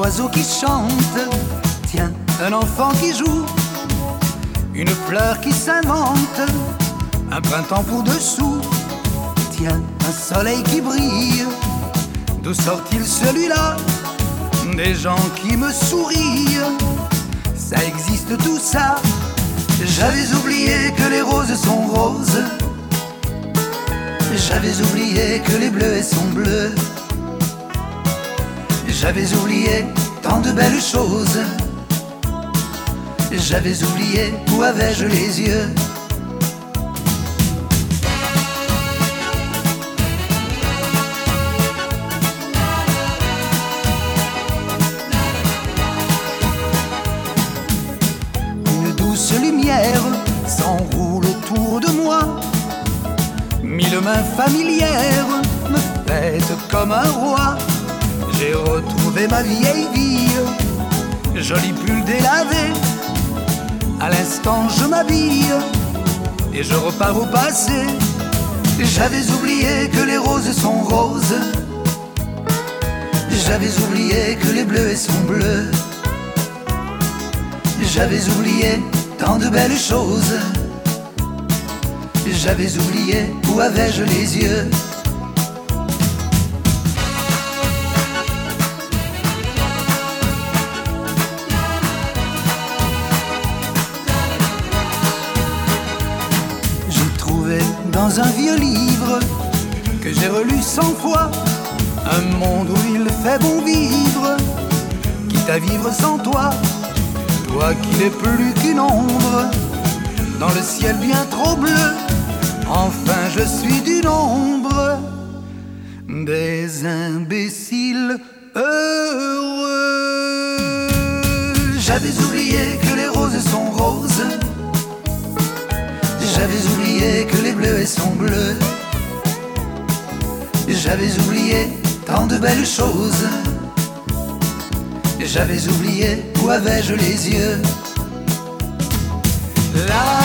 oiseau qui chante, tiens, un enfant qui joue, une fleur qui s'invente, un printemps pour dessous, tiens, un soleil qui brille. D'où sort-il celui-là? Des gens qui me sourient. Ça existe tout ça. J'avais oublié que les roses sont roses. J'avais oublié que les bleuets sont bleus. J'avais oublié tant de belles choses. J'avais oublié où avais-je les yeux. Une douce lumière s'enroule autour de moi. Mille mains familières me fêtent comme un roi. J'ai retrouvé ma vieille vie, joli pull délavé. À l'instant je m'habille et je repars au passé. J'avais oublié que les roses sont roses. J'avais oublié que les bleuets sont bleus. J'avais oublié tant de belles choses. J'avais oublié où avais-je les yeux. Dans un vieux livre que j'ai relu 100 fois, un monde où il fait bon vivre, quitte à vivre sans toi, toi qui n'es plus qu'une ombre, dans le ciel bien trop bleu, enfin je suis du nombre des imbéciles heureux. J'avais oublié que les roses sont roses. J'avais oublié que les bleuets sont bleus. J'avais oublié tant de belles choses. J'avais oublié où avais-je les yeux. La